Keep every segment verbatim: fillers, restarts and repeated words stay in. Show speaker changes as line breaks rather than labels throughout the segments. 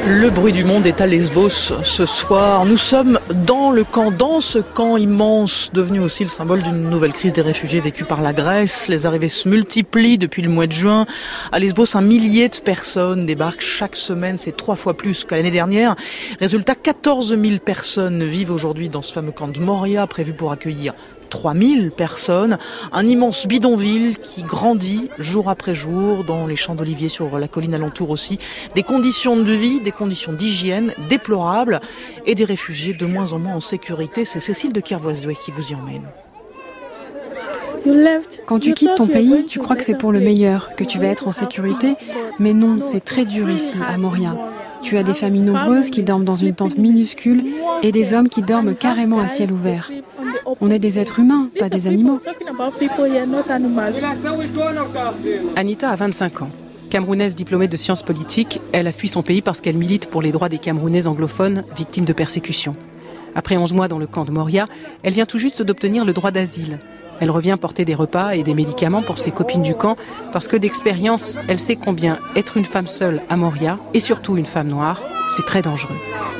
Le bruit du monde est à Lesbos ce soir. Nous sommes dans le camp, dans ce camp immense, devenu aussi le symbole d'une nouvelle crise des réfugiés vécue par la Grèce. Les arrivées se multiplient depuis le mois de juin. À Lesbos, un millier de personnes débarquent chaque semaine. C'est trois fois plus qu'à l'année dernière. Résultat, quatorze mille personnes vivent aujourd'hui dans ce fameux camp de Moria, prévu pour accueillir trois mille personnes, un immense bidonville qui grandit jour après jour dans les champs d'oliviers sur la colline alentour aussi. Des conditions de vie, des conditions d'hygiène déplorables et des réfugiés de moins en moins en sécurité. C'est Cécile de Kervoisdoué qui vous y emmène.
Quand tu quittes ton pays, tu crois que c'est pour le meilleur, que tu vas être en sécurité, mais non, c'est très dur ici, à Moria. Tu as des familles nombreuses qui dorment dans une tente minuscule et des hommes qui dorment carrément à ciel ouvert. On est des êtres humains, pas des animaux.
Anita a vingt-cinq ans. Camerounaise diplômée de sciences politiques, elle a fui son pays parce qu'elle milite pour les droits des Camerounais anglophones victimes de persécutions. Après onze mois dans le camp de Moria, elle vient tout juste d'obtenir le droit d'asile. Elle revient porter des repas et des médicaments pour ses copines du camp parce que d'expérience, elle sait combien être une femme seule à Moria, et surtout une femme noire, c'est très dangereux.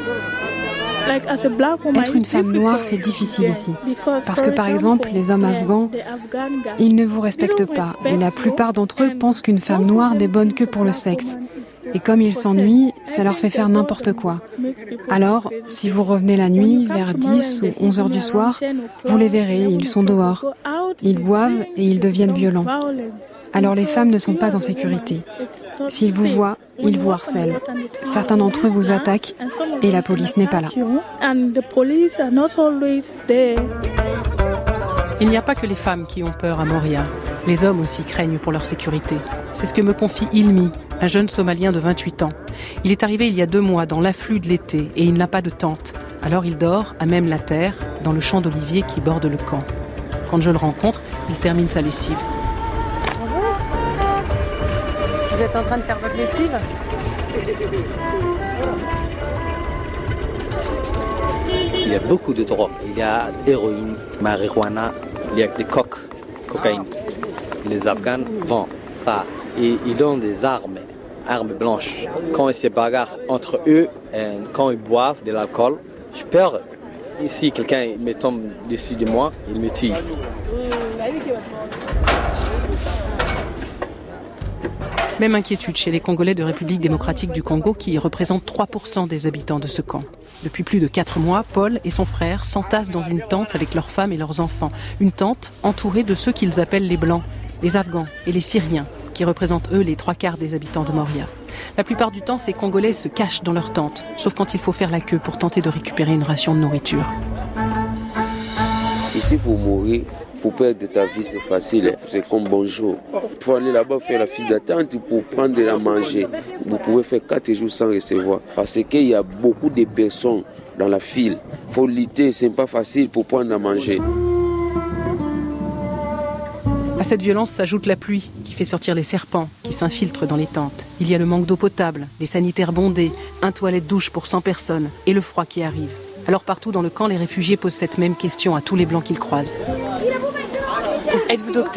Être une femme noire, c'est difficile ici. Parce que par exemple, les hommes afghans, ils ne vous respectent pas. Et la plupart d'entre eux pensent qu'une femme noire n'est bonne que pour le sexe. Et comme ils s'ennuient, ça leur fait faire n'importe quoi. Alors, si vous revenez la nuit, vers dix ou onze heures du soir, vous les verrez, ils sont dehors. Ils boivent et ils deviennent violents. Alors les femmes ne sont pas en sécurité. S'ils vous voient, ils vous harcèlent. Certains d'entre eux vous attaquent et la police n'est pas là.
Il n'y a pas que les femmes qui ont peur à Moria. Les hommes aussi craignent pour leur sécurité. C'est ce que me confie Ilmi, un jeune Somalien de vingt-huit ans. Il est arrivé il y a deux mois dans l'afflux de l'été et il n'a pas de tente. Alors il dort à même la terre, dans le champ d'olivier qui borde le camp. Quand je le rencontre, il termine sa lessive. Vous êtes en train de faire votre lessive ?
Il y a beaucoup de drogues. Il y a héroïne, marijuana, il y a des coques, cocaïne. Les Afghans vendent ça. Et ils ont des armes, armes blanches. Quand ils se bagarrent entre eux, et quand ils boivent de l'alcool, j'ai peur. Si quelqu'un me tombe dessus de moi, il me tue.
Même inquiétude chez les Congolais de République démocratique du Congo qui représentent trois pour cent des habitants de ce camp. Depuis plus de quatre mois, Paul et son frère s'entassent dans une tente avec leurs femmes et leurs enfants. Une tente entourée de ceux qu'ils appellent les Blancs, les Afghans et les Syriens, qui représentent eux les trois quarts des habitants de Moria. La plupart du temps, ces Congolais se cachent dans leur tente, sauf quand il faut faire la queue pour tenter de récupérer une ration de nourriture.
Ici, pour mourir, pour perdre ta vie, c'est facile. C'est comme bonjour. Il faut aller là-bas faire la file d'attente pour prendre de la manger. Vous pouvez faire quatre jours sans recevoir. Parce qu'il y a beaucoup de personnes dans la file. Il faut lutter, c'est pas facile pour prendre à manger.
À cette violence s'ajoute la pluie qui fait sortir les serpents qui s'infiltrent dans les tentes. Il y a le manque d'eau potable, les sanitaires bondés, un toilette douche pour cent personnes et le froid qui arrive. Alors partout dans le camp, les réfugiés posent cette même question à tous les Blancs qu'ils croisent.
Êtes-vous docteur ?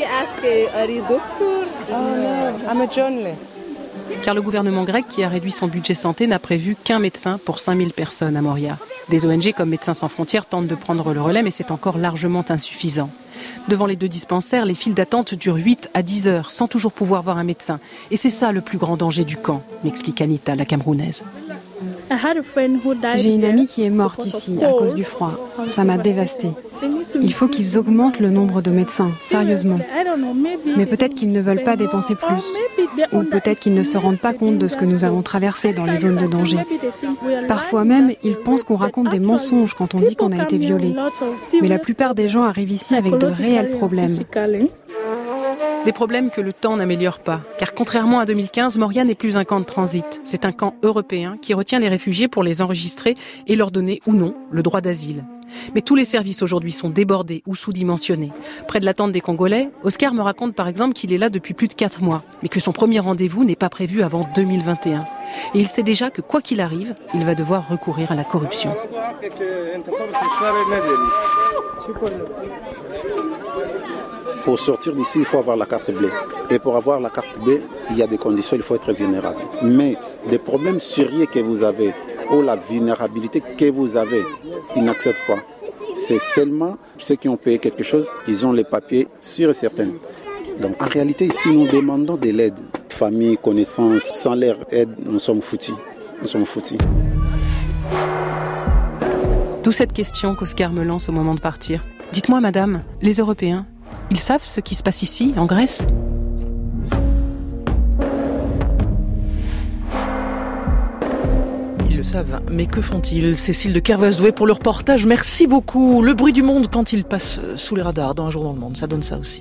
Car le gouvernement grec, qui a réduit son budget santé, n'a prévu qu'un médecin pour cinq mille personnes à Moria. Des O N G comme Médecins sans frontières tentent de prendre le relais, mais c'est encore largement insuffisant. Devant les deux dispensaires, les files d'attente durent huit à dix heures, sans toujours pouvoir voir un médecin. Et c'est ça le plus grand danger du camp, m'explique Anita, la Camerounaise.
J'ai une amie qui est morte ici à cause du froid. Ça m'a dévastée. Il faut qu'ils augmentent le nombre de médecins, sérieusement. Mais peut-être qu'ils ne veulent pas dépenser plus. Ou peut-être qu'ils ne se rendent pas compte de ce que nous avons traversé dans les zones de danger. Parfois même, ils pensent qu'on raconte des mensonges quand on dit qu'on a été violé. Mais la plupart des gens arrivent ici avec de réels problèmes.
Des problèmes que le temps n'améliore pas. Car contrairement à deux mille quinze, Moria n'est plus un camp de transit. C'est un camp européen qui retient les réfugiés pour les enregistrer et leur donner ou non le droit d'asile. Mais tous les services aujourd'hui sont débordés ou sous-dimensionnés. Près de la tente des Congolais, Oscar me raconte par exemple qu'il est là depuis plus de quatre mois, mais que son premier rendez-vous n'est pas prévu avant deux mille vingt et un. Et il sait déjà que quoi qu'il arrive, il va devoir recourir à la corruption.
Pour sortir d'ici, il faut avoir la carte bleue. Et pour avoir la carte bleue, il y a des conditions, il faut être vulnérable. Mais des problèmes sérieux que vous avez, ou la vulnérabilité que vous avez, ils n'acceptent pas. C'est seulement ceux qui ont payé quelque chose, ils ont les papiers sûrs et certains. Donc en réalité, ici, nous demandons de l'aide. Famille, connaissances, sans leur aide, nous sommes foutus. Nous sommes foutus.
D'où cette question qu'Oscar me lance au moment de partir. Dites-moi, madame, les Européens, ils savent ce qui se passe ici, en Grèce ?
Ils le savent, mais que font-ils ? Cécile de Kervasdoué pour le reportage. Merci beaucoup. Le bruit du monde quand il passe sous les radars dans Un jour dans le monde, ça donne ça aussi.